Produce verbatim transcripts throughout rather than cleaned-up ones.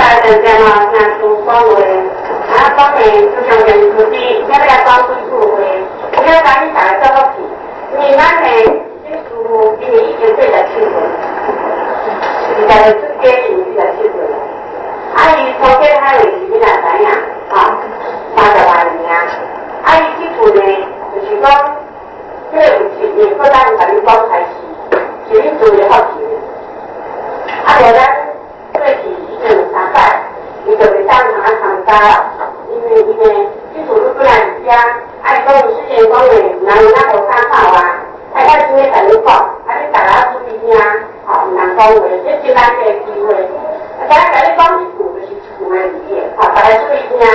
来人家嘛，听书讲话，啊，讲的就像人自己，要来讲几句话，不要讲你大家做好事。你咱呢，这书因为已经四十七岁，现在是接近四十七岁了。啊，伊从这开始是你哪知影？啊，三十来年啊。啊，伊这句呢，就是讲，这个有钱的，不但甲你讲开始，是你做的好事。啊，无咱过去已经有三摆，伊就袂当通啊参加，因为伊呢，这句你本来是讲，啊，伊讲有事情讲的，人有那无参考啊。大家今天跟你讲，啊，你大家注意听，吼，唔通讲话，这真难得机会。啊，大家跟你讲一句，就是一句的语言，吼，大家注意听。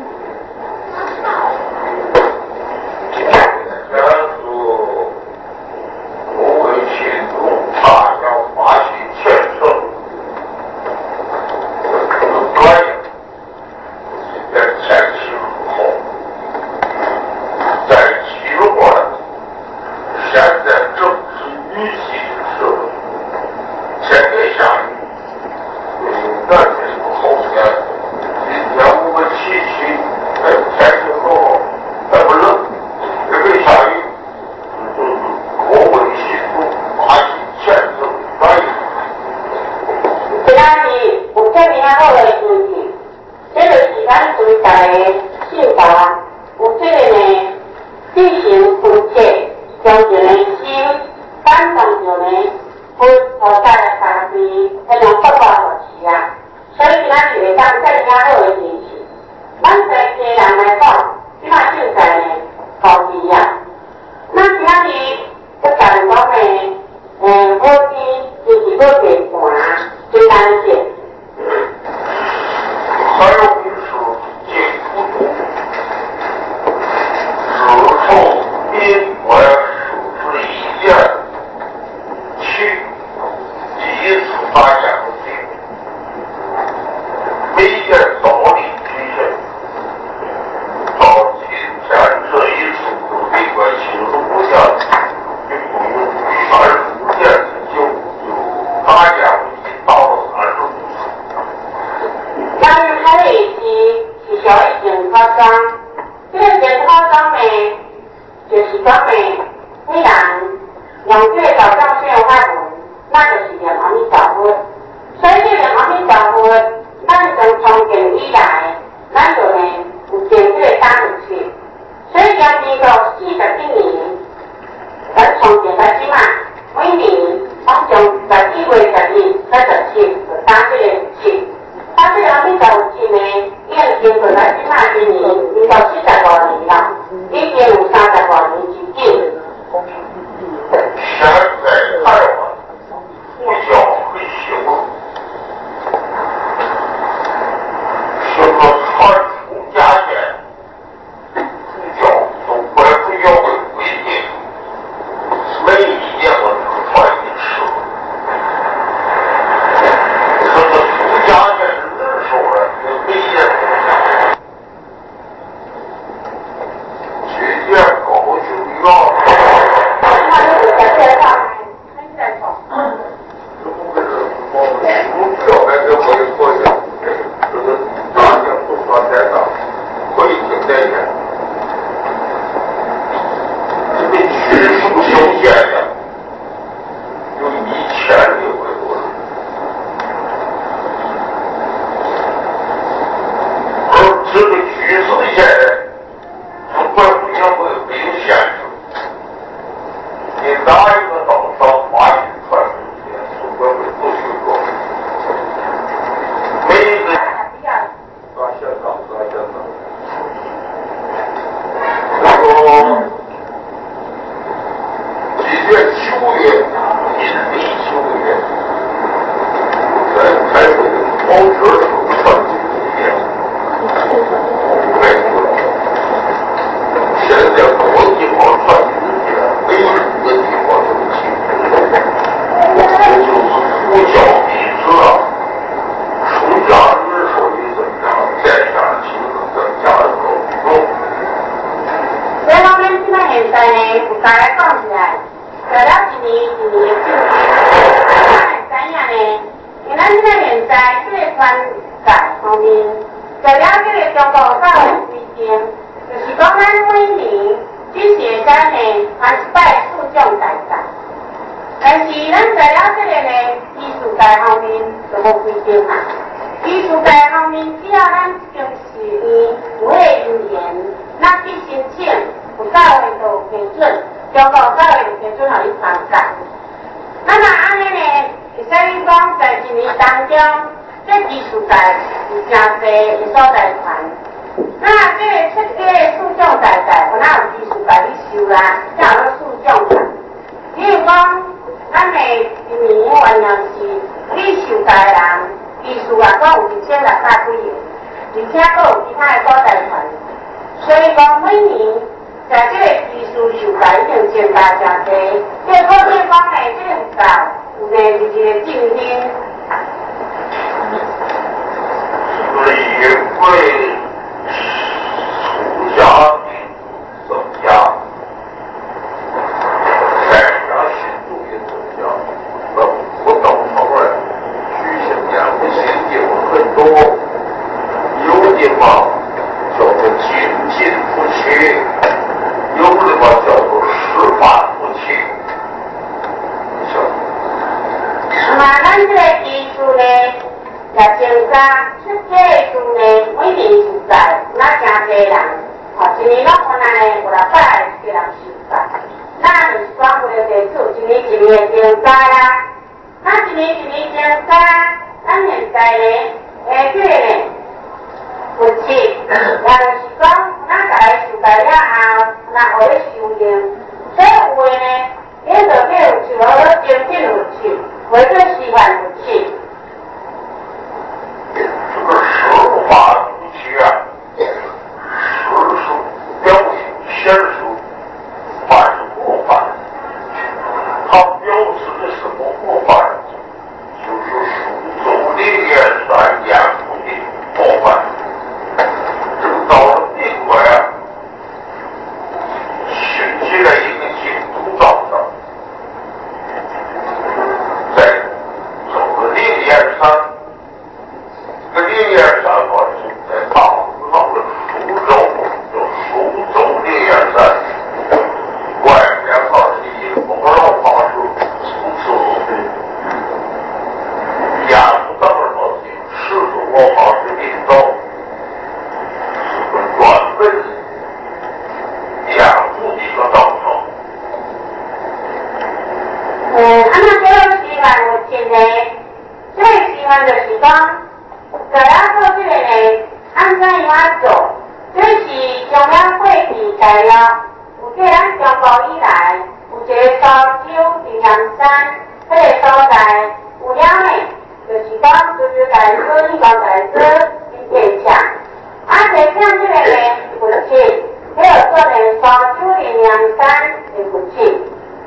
假如我为群众大要发起建设，这个业在前期后，在期末现在正是女性社会，天天下雨，男人不后天，今天我们七七，哎，天气很好，还不冷，也没下雨，嗯，我为新中发起建设大业。 今日有这么好的事情，这就是咱对大家信达，有这个呢，进行分解。将一个心感动着呢，分互大家大家迄种发发落去啊。所以今仔日会当这么好的事情，咱对家人来讲，即马现在呢高低啊。咱今仔日要甲人讲呢，诶，好天就是要卖盘，最难见。 还有就是进出中，自从民国数十一年起，第一次发现了这个，每年照例举行，到今天这一次每个七十五年，一共有三十五年之久，就大家已经到了三十五岁。 咱开的是是小一件夸张，这个件夸张呢，就是讲呢，你人用这个照相片发文，那就是念阿弥陀佛。所以这念阿弥陀佛，咱从从建以来，咱就呢有建这个单入去。所以将民国四十一年，咱从建到即马，每年往从十一月十二、十十七就打这个七。他这个阿弥陀佛经呢，已经经过咱即马今年民国四十多年了，已经有三十多年之久。 现在台湾佛教很兴，是个传出家言，佛教中国佛教会规定，每一年我只传一次。这个出家人人数呢，每年不一样。今年高兴了。 咱这个年代最传改方面，除了这个中国教育规定，就是讲咱每年只是会使呢传一摆四种大赛，但是咱除了这个呢，艺术界方面就无规定啦。艺术界方面，只要咱中视院有迄个人员，咱去申请，有教会就批准，中国教会就批准互你参加。那么安尼呢，会使你讲在一年当中，这艺术界有真侪的所在团。那这个出这个四种大赛，有哪有艺术界去收啦？才有四种团。比如讲，咱的一年原来是艺术界人。艺术啊，讲有一千六百几个，而且还有其他的所在团，所以讲每年在这个艺术受界已经增加真多，这可见讲呢，这个学校有呢就是个振兴。 所以为出家增加，在家信徒也增加，那不等同人。两个心有很多，有的嘛叫做精进不勤，有的嘛叫做实法不勤。 那么咱这个艺术呢，也增加，出这个艺术呢，每年受在，那真多人，哦，一年拢可能呢有六百个人受在，那就是讲为了地主，一年一年的增加啦，那一年一年增加。咱现在呢，诶，这个呢，有钱，也就是讲，咱家己受在了后，咱互你收用，所以有诶呢，你就要有钱，我要真正有钱，为做示范有钱。 这个实法不勤啊，实是表现显示犯是过犯，它表示的什么过犯？就是属灵也善言不的过犯，这个到了定位啊，寻起来一个净土道上，在走了灵岩山，这个灵岩山嘛是在大唐的苏州，叫苏州灵岩山，外面靠着一个红老法师从此亚不当然老师，是我老师领导，是个专门养护的一个道场。 嗯，啊，那这个示范有钱呢，这个示范就是讲，就要做这个呢，按怎样做？这是中央会议材料，有对咱中国以来有一个苏州伫阳山迄个所在有了呢。就是讲，就是在说，你讲在说，地抢，啊，地抢这个呢，武器，还有做呢，苏州的阳山的武器。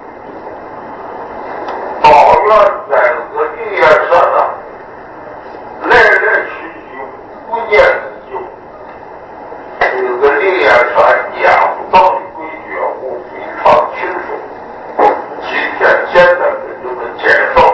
道院在这个灵岩山啊，来来去去五年之久，这个灵岩山养道的规矩啊，我非常清楚。今天简单给你们介绍。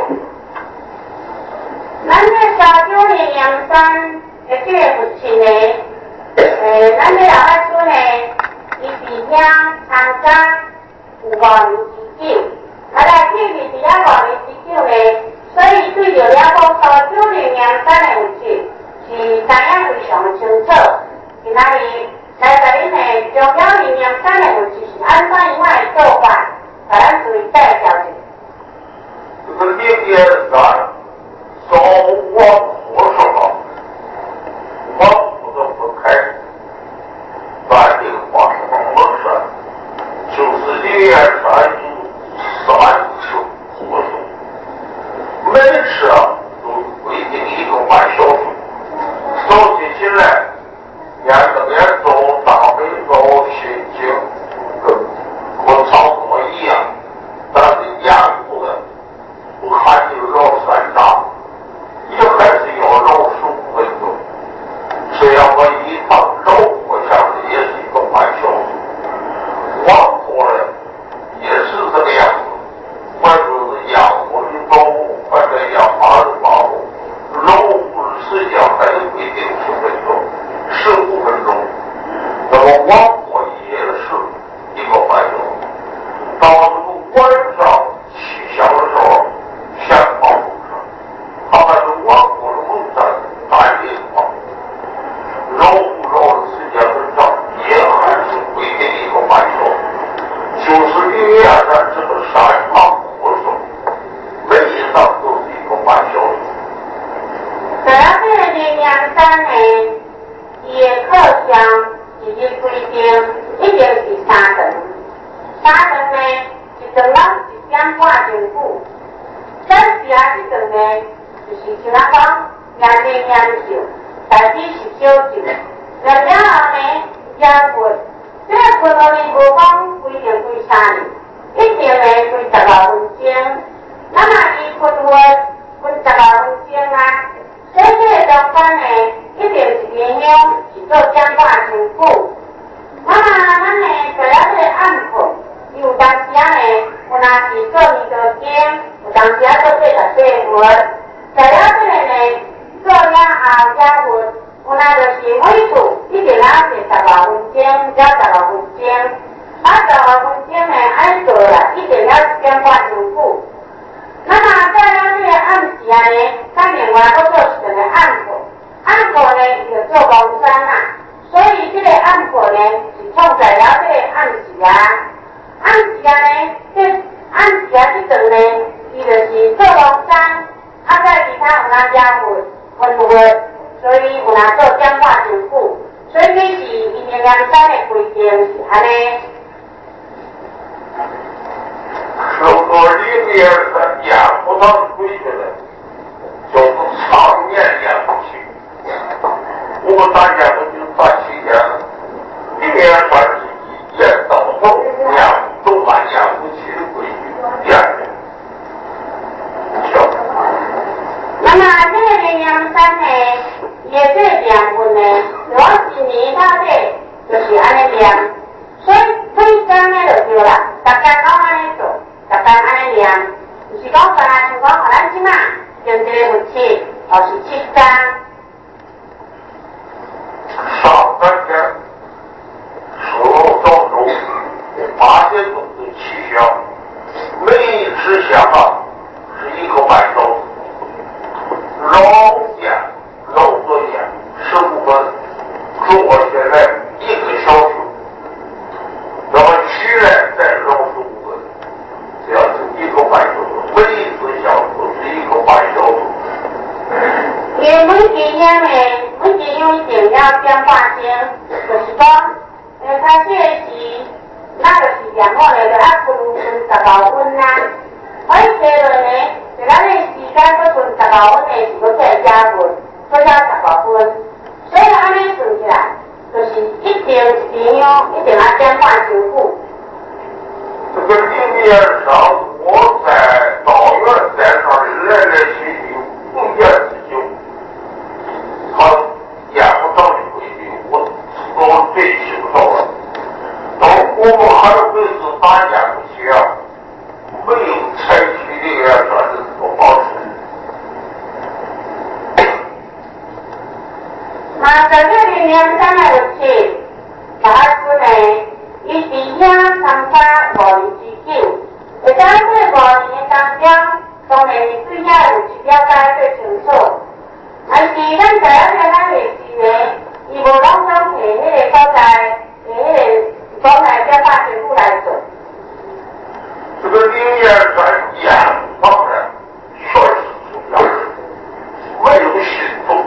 咱这苏州的阳山的这个武器呢，呃，咱这老百姓呢，伊伫遐参加有五年之久，啊来去是伫遐五年之久呢，所以对着了讲苏州的阳山的武器是知影非常清楚。今仔日来甲恁的中央的阳山的武器是按怎样的做法，甲咱注意介绍者。 这个灵岩山。早往火上了，往不得不开。咱这个话是往冷山，就是灵岩山有三次活动，每次啊都规定一个半小时。走起起来，沿着沿走，大北走，心情跟和差不多一样，但是沿途的不看就绕山楂。也还是要绕十五分钟，这样我一趟绕过下来也是一个半小时。往过来也是这个样子，反正是养活的走，反正养马的马路，绕路实际上还是规定在了这个羚羊山呢，伊的课项是日规定一定是三顿，三顿呢一顿拢一点半钟久，咱食这顿呢就是像咱讲念念念咒，代表是小咒，然了后呢也分，这个分落呢无讲规定规三年，一定呢规十六分钟，那么伊分分分十六分钟啊。所以这个中间呢，一定是影响是做讲话真久。那么咱呢，除了这个暗课，有当时啊呢，有若是做二十经，有当时啊做八十四分。除了这个呢，做了后加分，有若就是每次一定要是十六分钟，只十六分钟。啊，十六分钟呢，按做啦，一定要讲话真久。那么在咱这个暗时啊呢，咱另外搁做一个暗课，暗课呢就做蒙山啦，所以这个暗课呢是创在了这个暗时啊，暗时啊呢，这暗时啊这阵呢，伊就是做蒙山，啊在其他有哪家分分分，所以有哪做讲话真久，所以这是伊个阳山的规定是安尼。 如果另一个养不到规矩的，就是常年养不起。我们大家不就发起年了？另一算是一年到头养都把养不起的规矩养的。 那么这个羚羊山呢，也是两分呢，主要是年到底就是安尼量，所以每天呢就对啦，大家都安尼做。逐天安尼念，就是讲咱像讲，互咱即马用一个佛七，或是七张。 上半天，所造中八点钟的气象，每一只香啊是一个半小时，老点老多点十五分，中国现在一个小时，那么起来再老十五分。只要是一个半小时，每一次小时是一个半小时。 因为每几样呢，每几样一定要讲话声，就是讲，呃，开始的时，那就是两个呢，就要分分十六分啦。可以接落呢，就咱的时间搁分十六分的是搁再加分，搁加十六分。所以安尼算起来，就是一定一样，一定要讲话真久。 这个另面上，我在道院山上来来去去不厌其久，他验不到的规矩，我我最清楚了。到我们还会是大家不行，没有采取这个算是这个方式。 那在这里面咱来去，把它分呢。伊伫遐参加五年之久，会当这五年的当中，当然是对遐有一了解最清楚。但是咱知影这咱历史呢，伊无拢总摕迄个所在，摕迄个讲来表达全部来做。 这个灵验山验当然确实重要，没有行动，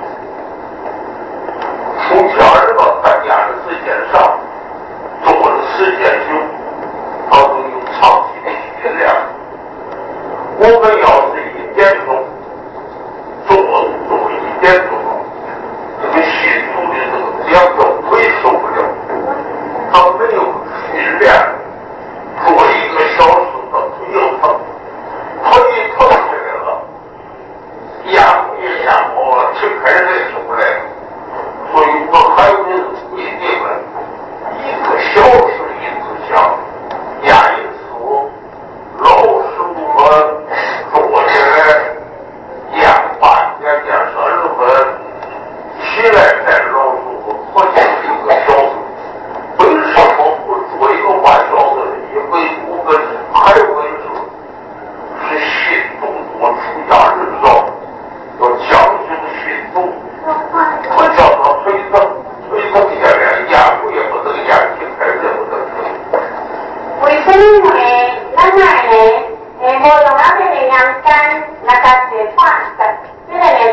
从家人到大家的时间上。中国的时间久，它都有长期的训练。我们要是一点钟，中国中国一点钟，这个心中的这个两条腿受不了，他没有训练，做一个小时他腿又疼，腿一疼起来了，压也压好了，吃开水出不来，所以我还有这个规定了。一个小时一次香，压一次，老师傅们坐起来，压半天压三十分，起来再老师傅合计一个小时。为什么不做一个半小时？因为我们还会是是新动作出家人少，要讲究新动，我叫他推灯。推动下来，压不也不能压，停开也不能停。 为什么呢？咱来呢？诶，无用啊，这个阳山，那个是化，这个呢叫化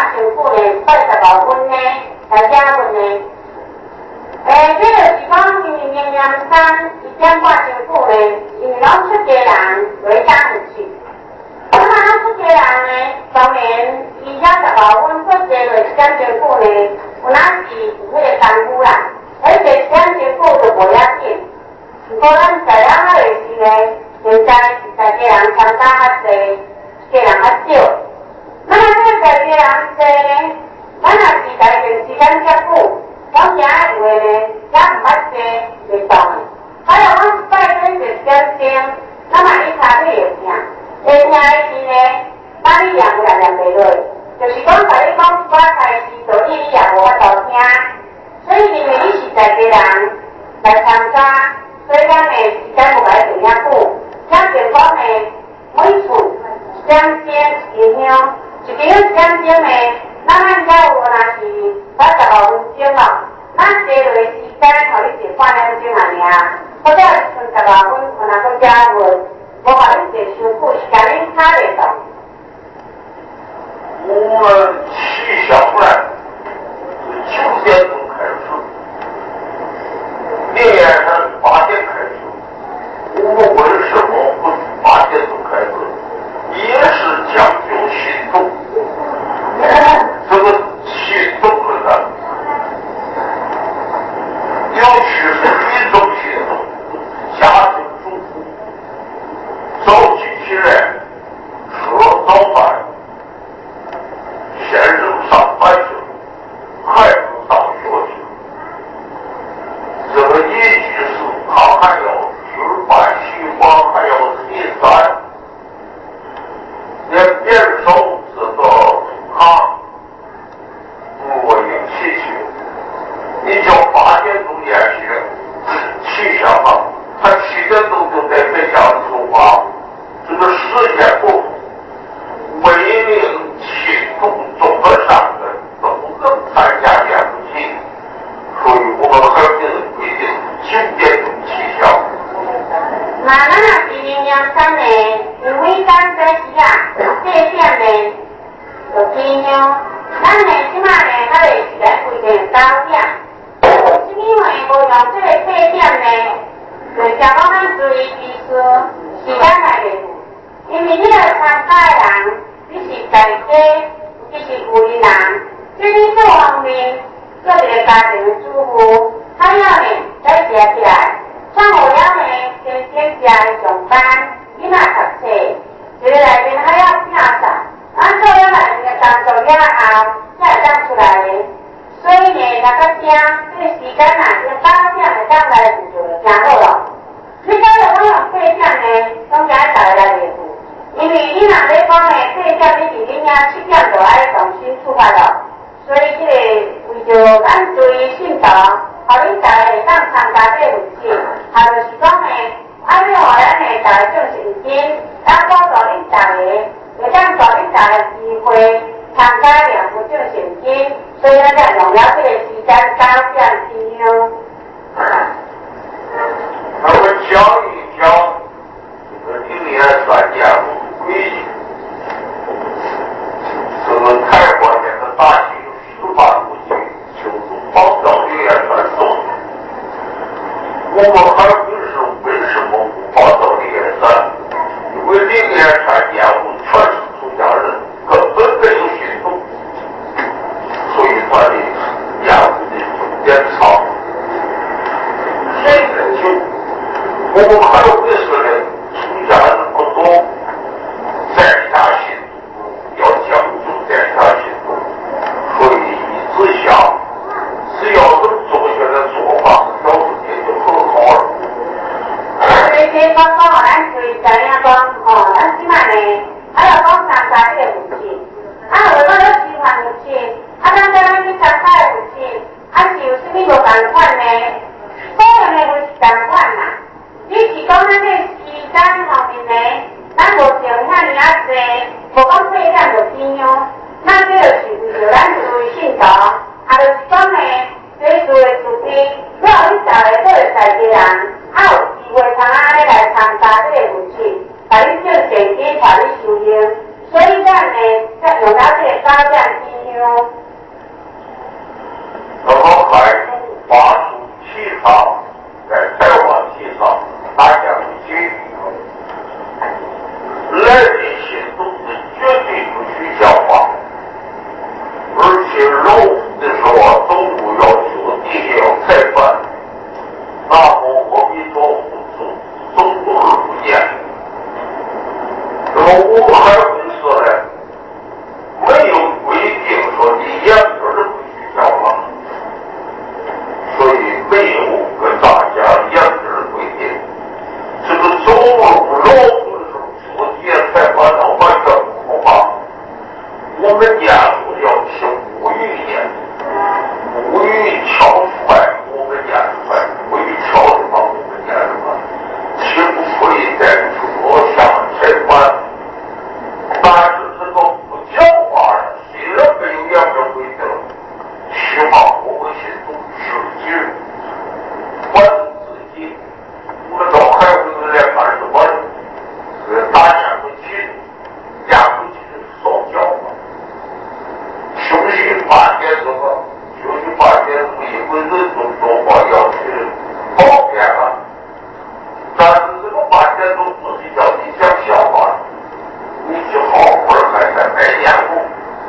前久呢，八十五分呢，来加分呢。诶，这就是讲，因为明年三一点半前久呢，因为拢出家人为当回去。那么咱出家人呢，当然伊才十五分出家落一点前久呢，有哪是有迄个功夫啦，而且一点前久就无要紧。不过咱在咱迄个时呢，现在是在家人参加较济，家人较少。那么这个在家人济呢，咱若是在电时间较久，讲啥话呢，也唔捌济袂动的。还有阮拜天就点钟，那么你查你会听，会听的时呢，那你念也念袂落，就是讲甲你讲我开始道理你也无法度听，所以因为你是在家人来参加，所以咱呢时间无来定遐久，像前讲呢每厝点钟一响，一张一点钟呢，咱咱家有若是八十五分钟咯，咱坐落时间互你坐半两钟安尼啊，或者是剩十五分，可能搁加落，无互你坐伤久，是甲你卡袂动。 我们气象馆是九点钟开始，明年是八点开始。我们为什么不是八点钟开始？也是讲究行动。这个行动的呢，尤其是民众行动，家庭主妇早起起来吃了早饭，先生上班去，孩子上学去，这个一居室他还要吃饭洗碗，还要洗衫，连别手这个他我引起去，你叫八点钟演学气象啊，他七点钟就在在家里说话，这个时间不符，为令行动综合上的都能参加演不起，所以我们还是规定九点钟起效。 那咱若是明年三呢，因为咱这时啊，八点呢就天亮，咱呢即摆呢，咱就是来规定九点。什么话无用这个八点呢？就是讲咱注意其实时间来袂赴，因为你来参加的人，你是在家，你是有的人，即你这方面做一个家庭的主妇，还要呢再写起来。像我了呢，先先家上班，囡仔读册，一个内面还要拼杂，咱做了内面的工作了后，才会当出来的。所以呢，那个听这个时间啊，这九点会当来负就会真好咯。你假如讲用八点呢，总该大家来袂赴，因为你若咧讲呢，八点你伫恁遐七点就爱重新出发咯。所以这个为着咱注意信徒，互恁大家会当参加这个会议，也就是讲呢，安尼互咱呢大家种信心，咱帮助恁大家，会当助恁大家机会参加两个种信心，所以咱才用了这个时间九点天亮。 那么讲一讲这个今年三年规矩，这个台湾人的大型司法途径就是保障人员传送。我们海军是为什么不保障人员山？因为人员山业务全是出家人，根本没有行动，所以他的业务的重点长。谁能救？我们还有这个人出家人不多，在家行动要讲究在家行动，所以一直想，只要能做下来做法，小事情就很好了。 所以这刚刚互咱注意知影讲，哦，咱即摆呢，还要讲参加这个会议，啊，为了要示范会议，啊，咱叫咱去参加的会议，啊，是有啥物无同款呢？所有的会是同款啦。只是讲咱这时间方面呢，咱无定遐尼啊济，无讲八点就天亮，咱这就是为着咱注意信徒，也就是讲呢，这做的事情，只要你大家做会在家人，啊有机会通安尼来参加这个会议，把你种现金，把你收用，所以咱呢，才用到这个九点天亮。 那么海陆法属气场在台湾气场大家的结局，来人心中是绝对不许讲话，而且老夫的时候啊，总务要求地下要裁判，那么我比老夫总总督而不见。那么我们还会说呢，没有规定说你严格的不许讲话，所以没有跟大家严格的规定。这个总务老夫的时候说地下裁判到完全不好话，我们家属要听无语言，无语敲出来，我们家出来，无语敲的话，我们家什么，岂不会在桌下裁判？但是这个不讲话的，虽然没有严格规定，起码我们心中自己管自己。我们到海会来干什么？是大家不起，家不起烧脚嘛。休息半天之后，休息半天不一会人都说话要去跑偏了，但是这个半天都不是叫你讲笑话，你去好好的还在买烟雾。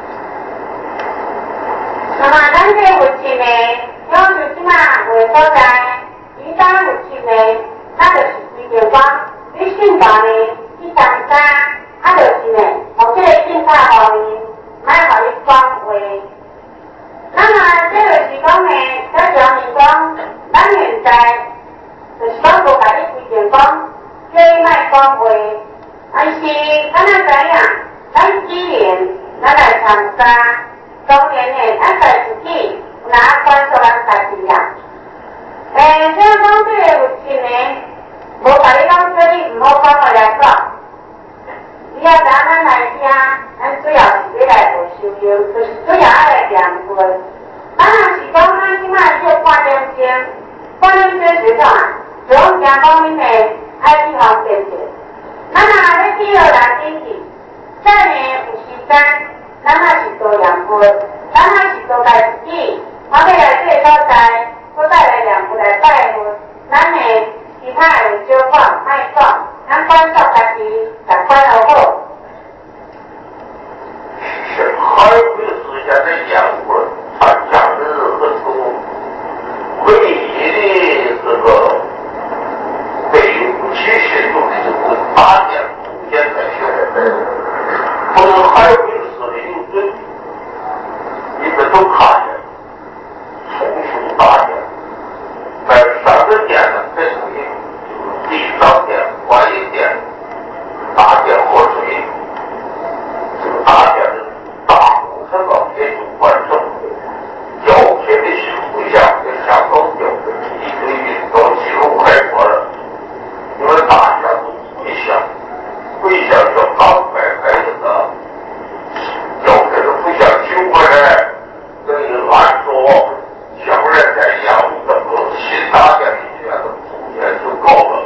那么咱这有钱呢，要是起码会所在，一旦有钱呢，那就是规定讲，你信道呢，去参加，啊就是呢，从这个信卡方面。买好你讲话，那么这个是讲呢，在表明讲，咱现在就是讲国家的规定讲，叫你卖讲话，但是咱要知影，咱既然咱来参加，当然呢，咱在自己拿管束咱家己啦。诶，虽然讲这个有钱呢，无甲你讲叫你唔好讲话来讲。你要咱咱来听，咱主要是要来做修行，就是主要来念佛。咱若是讲咱即摆做半点钟，半点钟是啥？就讲讲方面呢，爱去方便些。咱若要去学人进去，再呢有时间，咱若是多念佛，咱若是多家自己，我要来这所在，我再来念佛来拜佛，咱呢其他的少讲，莫讲。咱管束家己，来管好好。 是海会之前的业务参加的很多，唯一的这个对不起心中的就是打点空间在学，不是海会司的有准，你们都看见，从书打点，在三个店呢在注意。地上店、观音店、大店活水，这个大店的大工程啊也就完成，胶片的新回乡跟香港标准一对一到基隆海国了，因为大家都回乡，回乡是刚摆开的呢，胶片的回乡请回来，等于按说将来在业务这个新大店里面的空间就够了。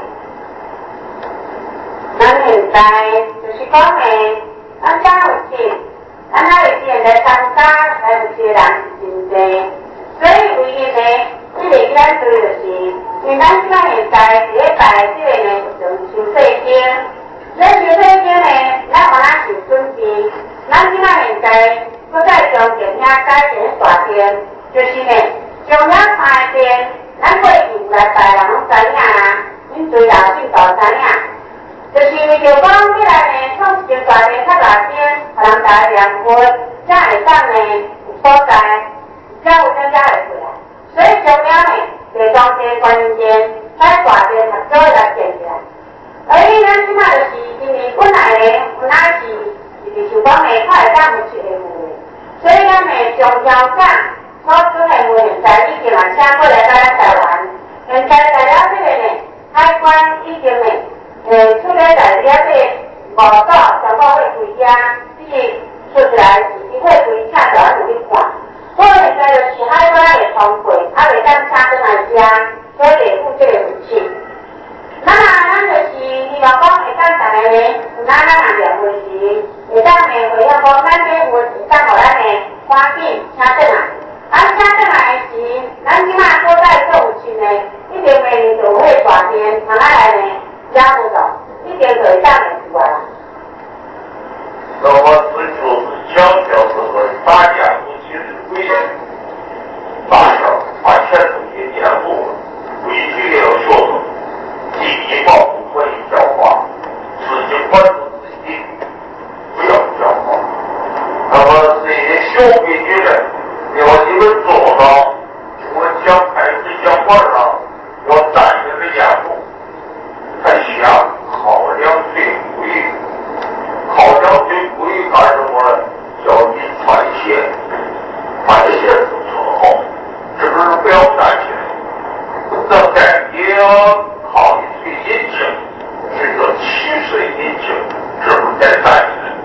咱现在就是讲呢，咱家有钱，咱那有钱来参加，来有些人是真多，所以唯一呢，这个咱做就是，因为咱即摆现在第一拜这个呢，就是收税金，这收税金呢，咱把它收准备，咱即摆现在，搁再将电遐改成大电，就是呢，将遐大电，咱过去来拜人拢知影啦，恁做老信都知影。就是就讲起来呢，创一间大店较大间，互人大家念佛，才会当呢有所在，才有增加会过来。所以重要呢，地藏殿、观音殿、在大殿合作来建起来。而伊咱即摆就是因为本来呢，有哪是就是想讲呢，较会当有一个门，所以咱呢从香港所准的门现在已经也请过来到咱台湾，现在材料这个呢，海关已经呢。诶，出来在了这五道全部会回家，这个说起来是一会回恰就要努力看。所以现在就是海关会通过，啊袂当请转来家，所以会负这个武器。那么咱就是希望讲会当大家呢，有咱咱人念佛时，会当呢会晓讲咱这佛是当互咱呢欢喜请转来。啊，请转来时，咱即马所在做有亲呢，一定会就会大天，行啊来呢，也无错，一定就会当会出来啦。 那么这就是强调这个大家不仅是规矩，大小把前头也颠覆了，规矩也要学着，第一步不可以教化，自己管住自己，不要教化。那么这些小规矩呢，要你们做到，我讲开始讲话上要站着个眼目，他想考量最规。考量最规干什么呢？叫你穿鞋，把鞋子穿好，是不是不要站起来？那该也要靠你最引颈，是叫起水引颈，是不是该站起来？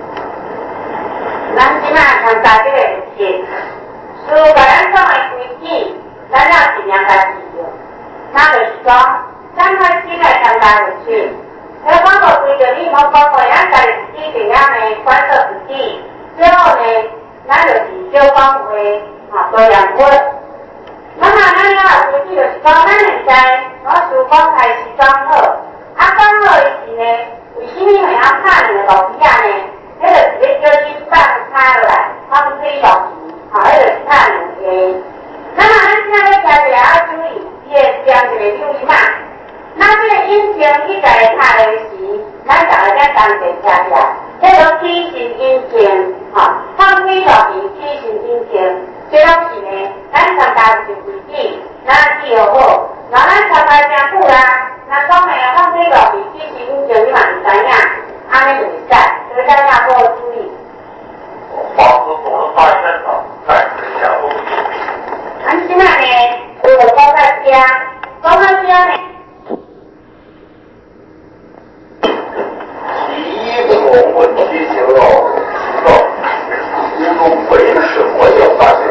咱即马参加这个游戏，如果咱讲的规矩，咱要尽量来记住。那就是说，咱开始来参加游戏。要包括规矩，你莫包括咱家己自己尽量呢管束自己。最后呢，咱就是少讲话，啊，多养活。那么咱要有规矩，就是讲咱现在我事讲开始讲好，啊讲好的时呢，为什么会晓拍两个路皮啊呢？迄就是要叫你放叉落来，放水路皮，啊，迄就是拍两个。那么咱现在要听一下要注意，伊会讲一个留意嘛。那这个引擎你家己拍的时，咱就来再同齐听下。这个起身引擎，哈，放水落去起身引擎，这拢是呢，咱参加就规矩，咱记好好。然后咱参加真久啦，咱讲的放水落去起身引擎，你嘛唔知影，安尼就袂使，所以咱要好好注意。 房子走到大线上，暂时下不去。 咱现在呢，除了讲到遮，讲到遮呢。 我问题就要知道，你们为什么要打两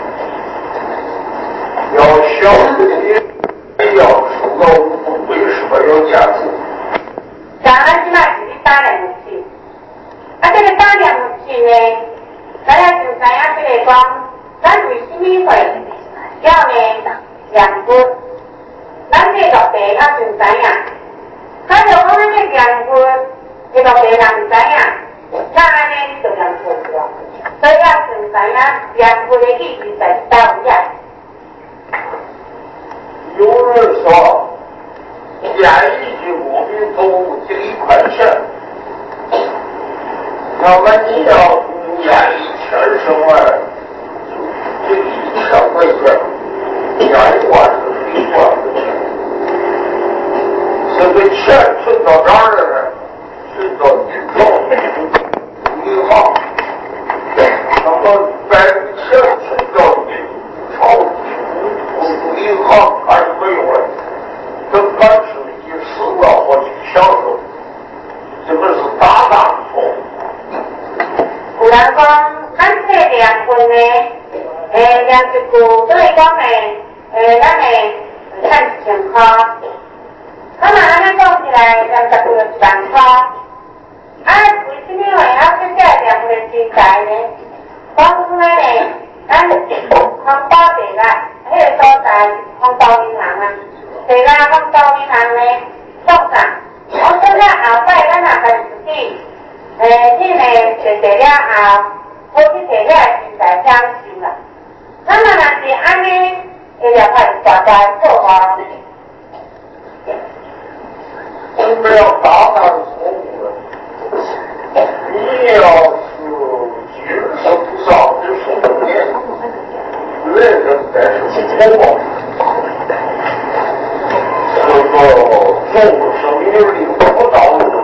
武器？要晓得你要知道我们为什么要加入。 咱咱即摆是咧打两武器，啊，这个打两武器呢，咱要就知影这个讲，咱为什么会要呢两分？咱这落地要就知影，咱就讲咱这两分。这个别人唔知影，那安尼就人错了，所以要先知影两分的意思在到遐。 有人说，建一句我们走这一块钱，那么你要建一千十万，就一千块钱，建一万就是一万块钱，这个钱存到哪儿了呢？存到银行，银行，那么把钱存到银行，银行干什么用呢？跟办事去死了或去享受，这个是大大错误。 有人讲，咱这两份呢，诶，两一句，所以讲呢，诶，咱的看情况。咁啊，安尼讲起来，两十句一万块。啊，为什么会晓去这两份钱财呢？讲出来呢，咱红包地啦，迄个所在红包银行啊，地啦红包银行呢，做啥？我说了后摆，咱也家自己，诶，去呢坐坐了后，好去摕了钱财享受啦。那么若是安尼，会了开大大错误。 你不要大大的错误了。你要是今生不上的十年，来人才是错报。这个众生有理不道路，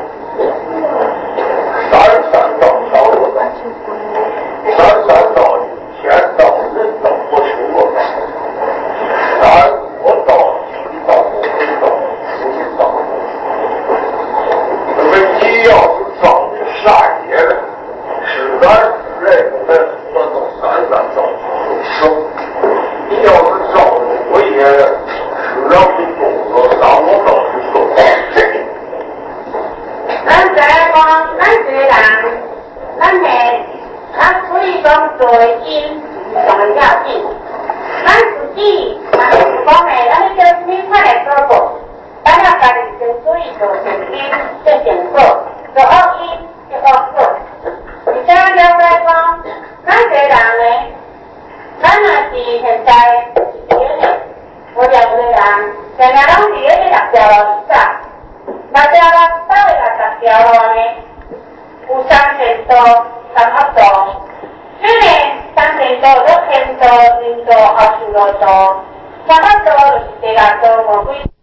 三三道条路道，三三道天道人道不求恶道，三恶道地道不道。 因上个要紧。咱自己，咱是讲诶，咱咧叫咩款诶做法？咱要家己先注意做正因，做正果，做恶因，做恶果。而且了解讲，咱一个人咧，咱若是现在一个人，我两个人，常常拢是咧去六条路走，六条路走诶六十条路呢，有三线道、三恶道。所以呢，三线道有天道、人道、后树路道，三恶道就是地下道、魔鬼。